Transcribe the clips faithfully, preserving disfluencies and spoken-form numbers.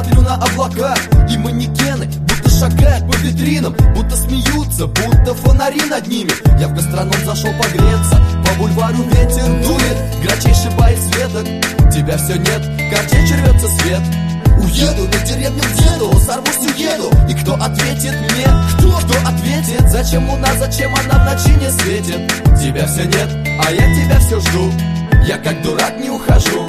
смотрю на облака, и манекены будто шагают по витринам, будто смеются, будто фонари над ними. Я в гастроном зашел погреться, по бульвару ветер дует, грачей шибает с веток. Тебя все нет, картечь рвется свет. Уеду на деревню к деду, сорвусь, уеду. И кто ответит мне? Кто? Кто ответит? Зачем луна, зачем она в ночи не светит? Тебя все нет, а я тебя все жду. Я как дурак не ухожу.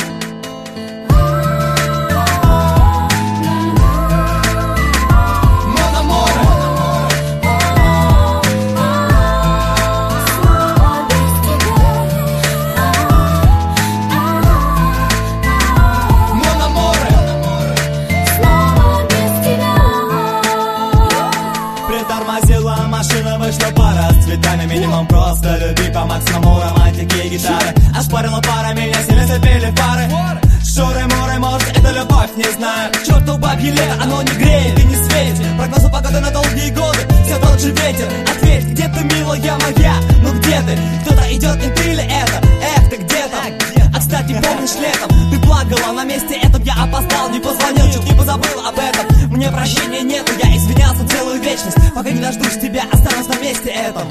Притормозила машина, вышла пара с цветами. Минимум просто люби, по максимуму романтики и гитары. Ошпарила пара, меня сильно цепили пары. Шоры-моры, может это любовь, не знаю. Черту бабье лето, оно не греет и не светит. Прогнозы погоды на долгие годы, все тот же ветер. Ответь, где ты, милая моя, ну где ты? Кто-то идет, и ты ли это? Эх, ты где там? А кстати, помнишь летом ты плакала на месте этом, я опоздал, не позвонил, чуть не позабыл об этом. Мне прощения нету, я извинялся целую вечность. Пока не дождусь тебя, останусь на месте этом.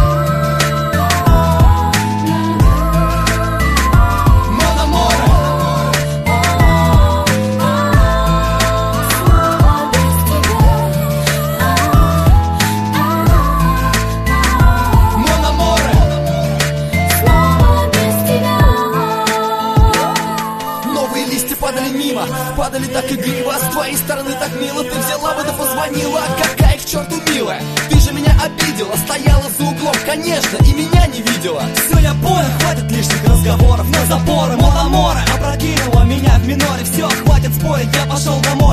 Падали мимо, падали так игриво. С твоей стороны так мило, ты взяла бы да позвонила. Какая к черту милая, ты же меня обидела. Стояла за углом, конечно, и меня не видела. Все, я понял, хватит лишних разговоров. На запоры, мономоры опрокинула меня в миноре. Все, хватит спорить, я пошел домой.